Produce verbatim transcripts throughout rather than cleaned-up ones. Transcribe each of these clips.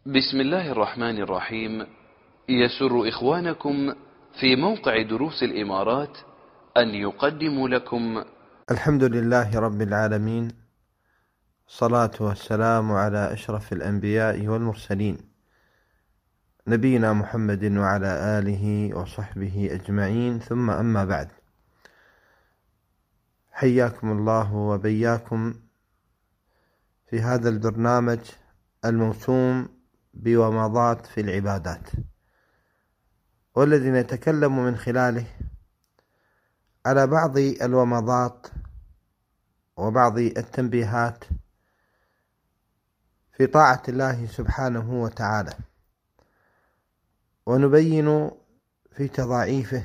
بسم الله الرحمن الرحيم. يسر إخوانكم في موقع دروس الإمارات أن يقدموا لكم الحمد لله رب العالمين، الصلاة والسلام على أشرف الأنبياء والمرسلين، نبينا محمد وعلى آله وصحبه أجمعين، ثم أما بعد. حياكم الله وبياكم في هذا البرنامج الموسوم بومضات في العبادات، والذي نتكلم من خلاله على بعض الومضات وبعض التنبيهات في طاعة الله سبحانه وتعالى، ونبين في تضاعيفه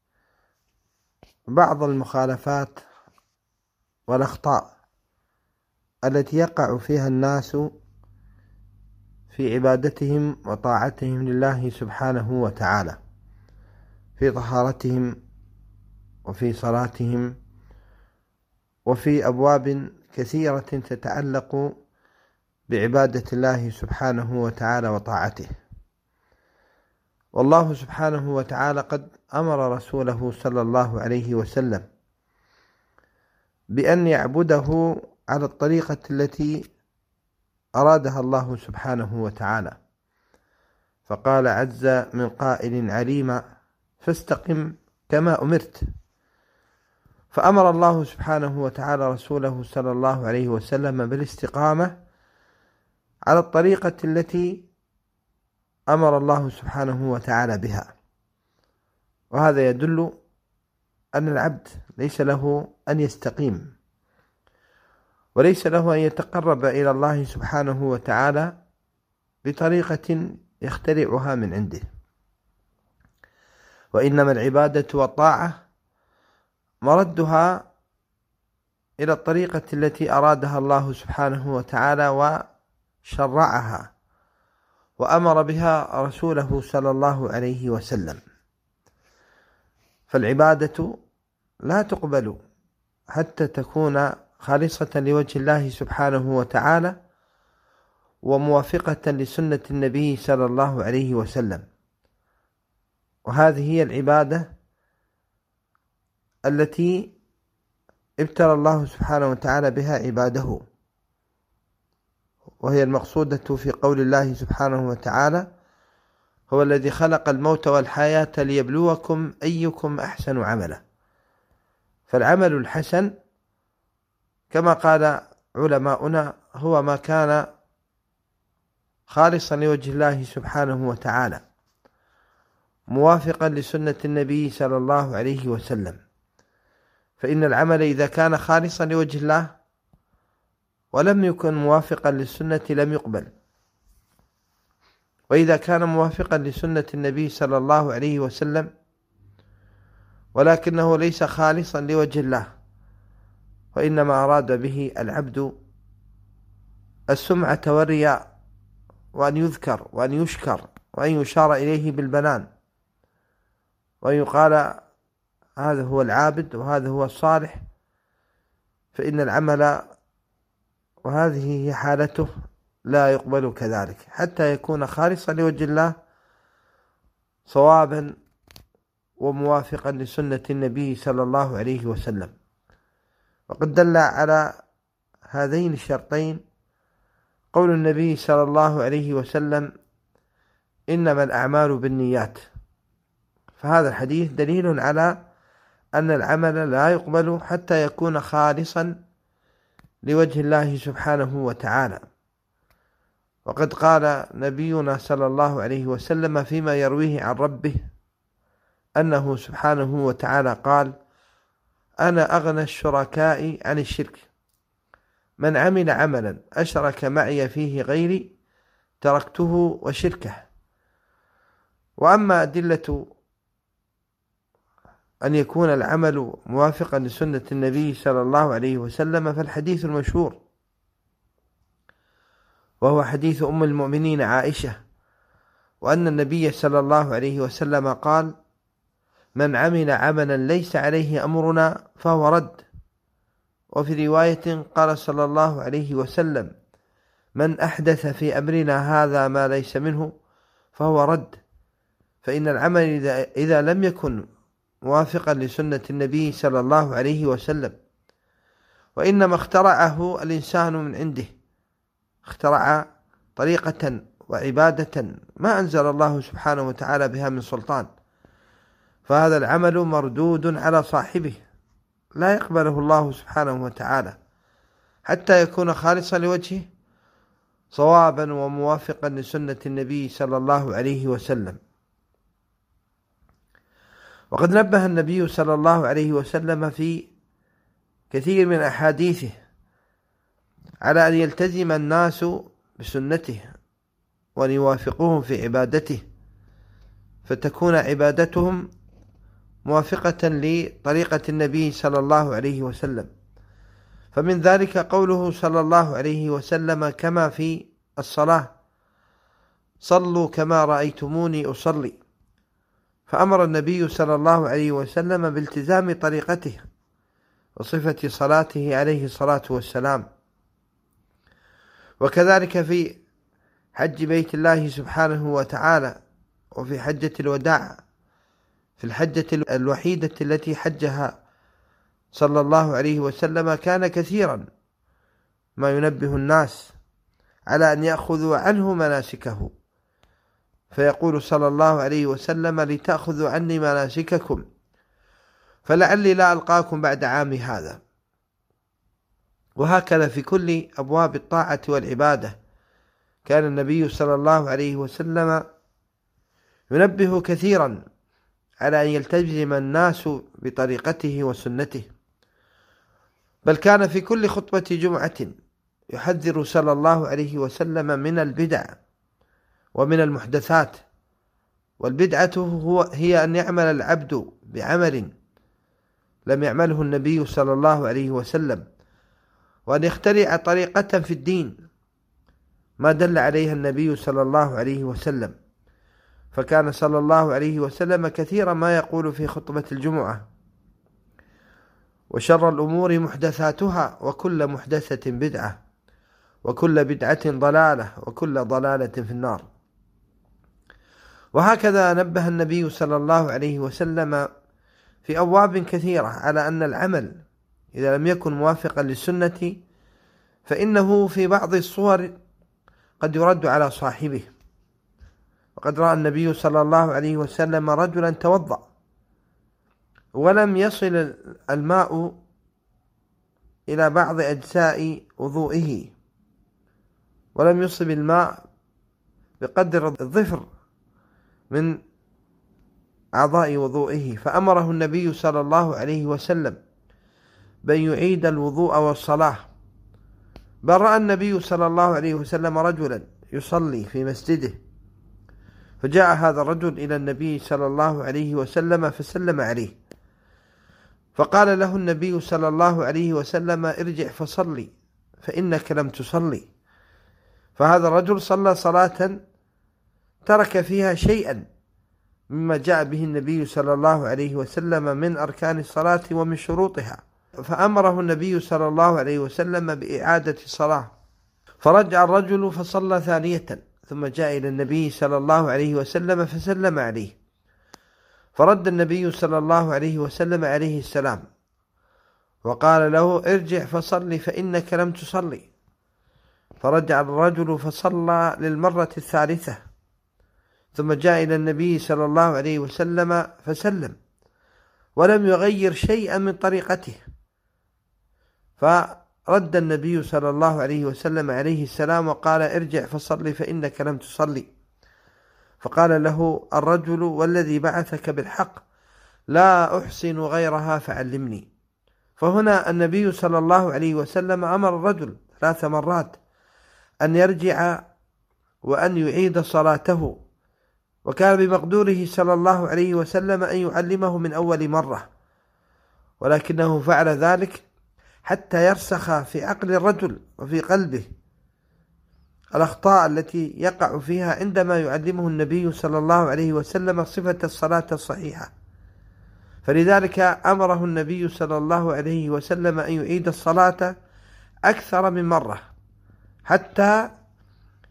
بعض المخالفات والأخطاء التي يقع فيها الناس في عبادتهم وطاعتهم لله سبحانه وتعالى، في طهارتهم وفي صلاتهم وفي أبواب كثيرة تتعلق بعبادة الله سبحانه وتعالى وطاعته. والله سبحانه وتعالى قد أمر رسوله صلى الله عليه وسلم بأن يعبده على الطريقة التي أرادها الله سبحانه وتعالى، فقال عز من قائل عليما فاستقم كما أمرت. فأمر الله سبحانه وتعالى رسوله صلى الله عليه وسلم بالاستقامة على الطريقة التي أمر الله سبحانه وتعالى بها، وهذا يدل أن العبد ليس له أن يستقيم، وليس له أن يتقرب إلى الله سبحانه وتعالى بطريقة يخترعها من عنده، وإنما العبادة والطاعة مردها إلى الطريقة التي أرادها الله سبحانه وتعالى وشرعها وأمر بها رسوله صلى الله عليه وسلم. فالعبادة لا تقبل حتى تكون خالصة لوجه الله سبحانه وتعالى وموافقة لسنة النبي صلى الله عليه وسلم، وهذه هي العبادة التي ابتلى الله سبحانه وتعالى بها عباده، وهي المقصودة في قول الله سبحانه وتعالى: هو الذي خلق الموت والحياة ليبلوكم أيكم أحسن عملا. فالعمل الحسن كما قال علماؤنا هو ما كان خالصا لوجه الله سبحانه وتعالى، موافقا لسنة النبي صلى الله عليه وسلم. فإن العمل إذا كان خالصا لوجه الله ولم يكن موافقا للسنة لم يقبل، وإذا كان موافقا لسنة النبي صلى الله عليه وسلم ولكنه ليس خالصا لوجه الله، وإنما أراد به العبد السمعة والرياء، وأن يذكر وأن يشكر وأن يشار إليه بالبنان، وأن يقال هذا هو العابد وهذا هو الصالح، فإن العمل وهذه هي حالته لا يقبل كذلك حتى يكون خالصا لوجه الله صوابا وموافقا لسنة النبي صلى الله عليه وسلم. وقد دل على هذين الشرطين قول النبي صلى الله عليه وسلم: إنما الأعمال بالنيات. فهذا الحديث دليل على أن العمل لا يقبل حتى يكون خالصا لوجه الله سبحانه وتعالى. وقد قال نبينا صلى الله عليه وسلم فيما يرويه عن ربه أنه سبحانه وتعالى قال: أنا أغنى الشركاء عن الشرك، من عمل عملا أشرك معي فيه غيري تركته وشركه. وأما أدلة أن يكون العمل موافقا لسنة النبي صلى الله عليه وسلم فالحديث المشهور، وهو حديث أم المؤمنين عائشة، وأن النبي صلى الله عليه وسلم قال: من عمل عملا ليس عليه أمرنا فهو رد. وفي رواية قال صلى الله عليه وسلم: من أحدث في أمرنا هذا ما ليس منه فهو رد. فإن العمل إذا لم يكن موافقا لسنة النبي صلى الله عليه وسلم، وإنما اخترعه الإنسان من عنده، اخترع طريقة وعبادة ما أنزل الله سبحانه وتعالى بها من سلطان، فهذا العمل مردود على صاحبه، لا يقبله الله سبحانه وتعالى حتى يكون خالصا لوجهه صوابا وموافقا لسنة النبي صلى الله عليه وسلم. وقد نبه النبي صلى الله عليه وسلم في كثير من أحاديثه على أن يلتزم الناس بسنته وأن يوافقوهم في عبادته، فتكون عبادتهم موافقة لطريقة النبي صلى الله عليه وسلم. فمن ذلك قوله صلى الله عليه وسلم كما في الصلاة: صلوا كما رأيتموني أصلي. فأمر النبي صلى الله عليه وسلم بالتزام طريقته وصفة صلاته عليه الصلاة والسلام. وكذلك في حج بيت الله سبحانه وتعالى، وفي حجة الوداع، في الحجة الوحيدة التي حجها صلى الله عليه وسلم، كان كثيرا ما ينبه الناس على أن يأخذوا عنه مناسكه، فيقول صلى الله عليه وسلم: لتأخذوا عني مناسككم فلعلي لا ألقاكم بعد عامي هذا. وهكذا في كل أبواب الطاعة والعبادة كان النبي صلى الله عليه وسلم ينبه كثيرا على أن يلتزم الناس بطريقته وسنته، بل كان في كل خطبة جمعة يحذر صلى الله عليه وسلم من البدع ومن المحدثات. والبدعة هو هي أن يعمل العبد بعمل لم يعمله النبي صلى الله عليه وسلم، وأن يخترع طريقة في الدين ما دل عليها النبي صلى الله عليه وسلم. فكان صلى الله عليه وسلم كثيرا ما يقول في خطبة الجمعة: وشر الأمور محدثاتها وكل محدثة بدعة وكل بدعة ضلالة وكل ضلالة في النار. وهكذا نبه النبي صلى الله عليه وسلم في أبواب كثيرة على أن العمل إذا لم يكن موافقا للسنة فإنه في بعض الصور قد يرد على صاحبه. وقد رأى النبي صلى الله عليه وسلم رجلا توضأ ولم يصل الماء إلى بعض أجزاء وضوئه، ولم يصب الماء بقدر الظفر من أعضاء وضوئه، فأمره النبي صلى الله عليه وسلم بأن يعيد الوضوء والصلاة. بل رأى النبي صلى الله عليه وسلم رجلا يصلي في مسجده، فجاء هذا الرجل إلى النبي صلى الله عليه وسلم فسلم عليه، فقال له النبي صلى الله عليه وسلم: ارجع فصلي فإنك لم تصلي. فهذا الرجل صلى صلاة ترك فيها شيئا مما جاء به النبي صلى الله عليه وسلم من أركان الصلاة ومن شروطها، فأمره النبي صلى الله عليه وسلم بإعادة الصلاة. فرجع الرجل فصلى ثانية، ثم جاء إلى النبي صلى الله عليه وسلم فسلم عليه، فرد النبي صلى الله عليه وسلم عليه السلام وقال له: ارجع فصلي فإنك لم تصلي. فرجع الرجل فصلى للمرة الثالثة، ثم جاء إلى النبي صلى الله عليه وسلم فسلم ولم يغير شيئا من طريقته، فرد النبي صلى الله عليه وسلم عليه السلام وقال: ارجع فصلي فإنك لم تصلي. فقال له الرجل: والذي بعثك بالحق لا أحسن غيرها فعلمني. فهنا النبي صلى الله عليه وسلم أمر الرجل ثلاث مرات أن يرجع وأن يعيد صلاته، وكان بمقدوره صلى الله عليه وسلم أن يعلمه من أول مرة، ولكنه فعل ذلك حتى يرسخ في عقل الرجل وفي قلبه الأخطاء التي يقع فيها عندما يعلمه النبي صلى الله عليه وسلم صفة الصلاة الصحيحة. فلذلك أمره النبي صلى الله عليه وسلم أن يعيد الصلاة أكثر من مرة حتى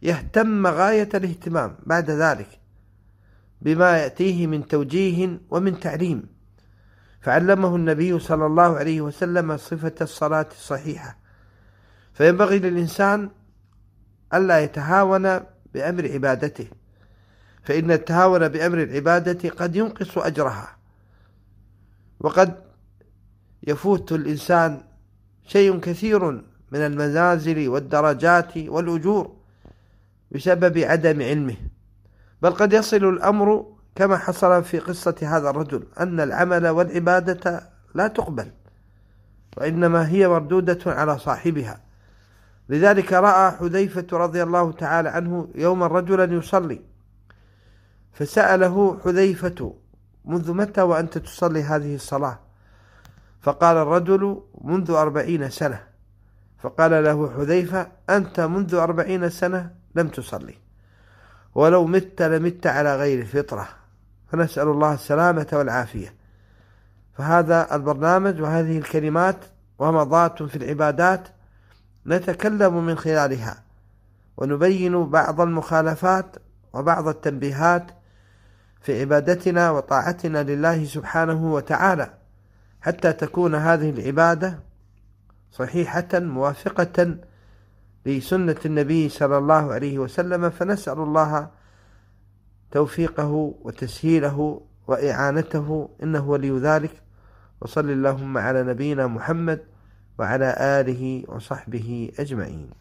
يهتم غاية الاهتمام بعد ذلك بما يأتيه من توجيه ومن تعليم، فعلمه النبي صلى الله عليه وسلم صفة الصلاة الصحيحة. فينبغي للإنسان ألا يتهاون بأمر عبادته، فإن التهاون بأمر العبادة قد ينقص أجرها، وقد يفوت الإنسان شيء كثير من المنازل والدرجات والأجور بسبب عدم علمه. بل قد يصل الأمر كما حصل في قصة هذا الرجل أن العمل والعبادة لا تقبل، وإنما هي مردودة على صاحبها. لذلك رأى حذيفة رضي الله تعالى عنه يوما رجلا يصلي، فسأله حذيفة: منذ متى وأنت تصلي هذه الصلاة؟ فقال الرجل: منذ أربعين سنة. فقال له حذيفة: أنت منذ أربعين سنة لم تصلي، ولو مت لمت على غير الفطرة، فنسأل الله السلامة والعافية. فهذا البرنامج وهذه الكلمات ومضات في العبادات نتكلم من خلالها، ونبين بعض المخالفات وبعض التنبيهات في عبادتنا وطاعتنا لله سبحانه وتعالى، حتى تكون هذه العبادة صحيحة موافقة لسنة النبي صلى الله عليه وسلم. فنسأل الله توفيقه وتسهيله وإعانته، إنه ولي ذلك. وصل اللهم على نبينا محمد وعلى آله وصحبه أجمعين.